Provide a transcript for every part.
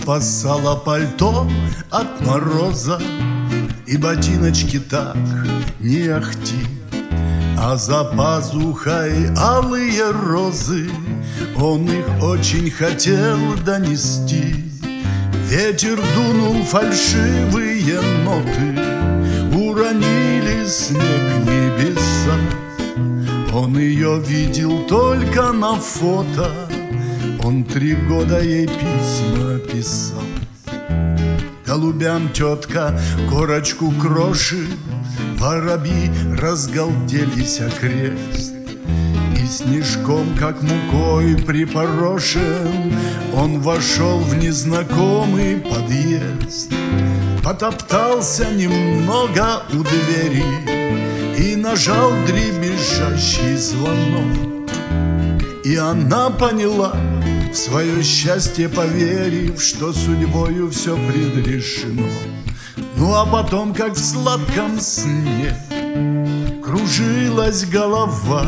спасало пальто от мороза, и ботиночки так не ахти. А за пазухой алые розы, он их очень хотел донести. Ветер дунул фальшивые ноты, уронили снег небеса. Он ее видел только на фото, он 3 года ей письма писал. Голубям тетка корочку крошит, воробьи разгалделись окрест. И снежком, как мукой припорошен, он вошел в незнакомый подъезд. Потоптался немного у двери и нажал дребезжащий звонок. И она поняла, в свое счастье поверив, что судьбою все предрешено. Ну а потом, как в сладком сне, кружилась голова.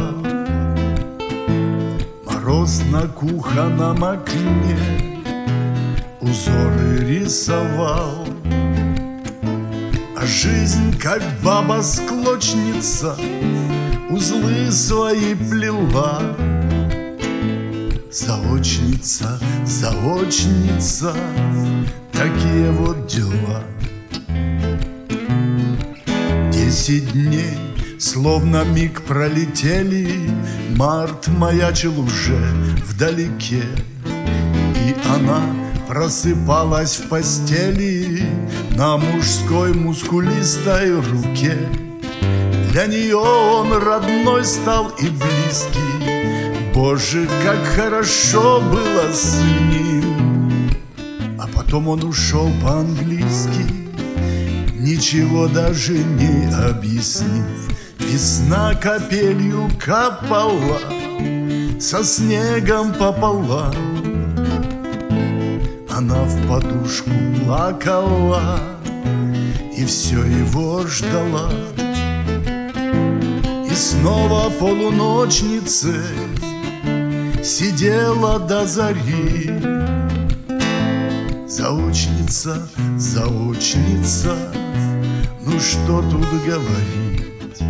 Мороз на кухонном окне узоры рисовал. А жизнь, как баба-склочница, узлы свои плела. Заочница, заочница, такие вот дела. 10 дней, словно миг пролетели, март маячил уже вдалеке. И она просыпалась в постели на мужской мускулистой руке. Для нее он родной стал и близкий. Боже, как хорошо было с ним. А потом он ушел по-английски, ничего даже не объяснив. Весна капелью капала, со снегом пополам. Она в подушку плакала и все его ждала. И снова полуночницей сидела до зари. Заочница, заочница, ну что тут говорить?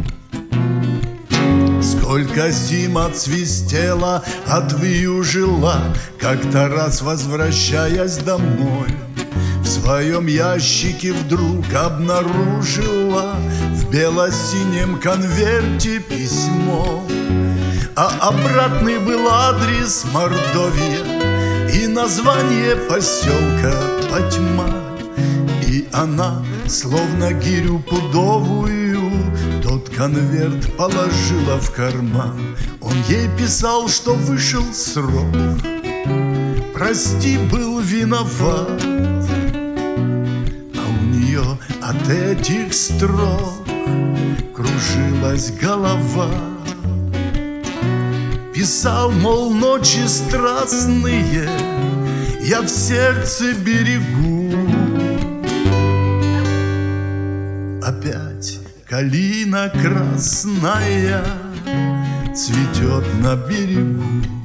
Сколько зим отсвистела, отвьюжила, как-то раз возвращаясь домой, в своем ящике вдруг обнаружила в бело-синем конверте письмо. А обратный был адрес Мордовия и название поселка Потьма. И она, словно гирю пудовую, тот конверт положила в карман. Он ей писал, что вышел срок, прости, был виноват. А у нее от этих строк кружилась голова. Писал, мол, ночи страстные я в сердце берегу. Опять калина красная цветет на берегу.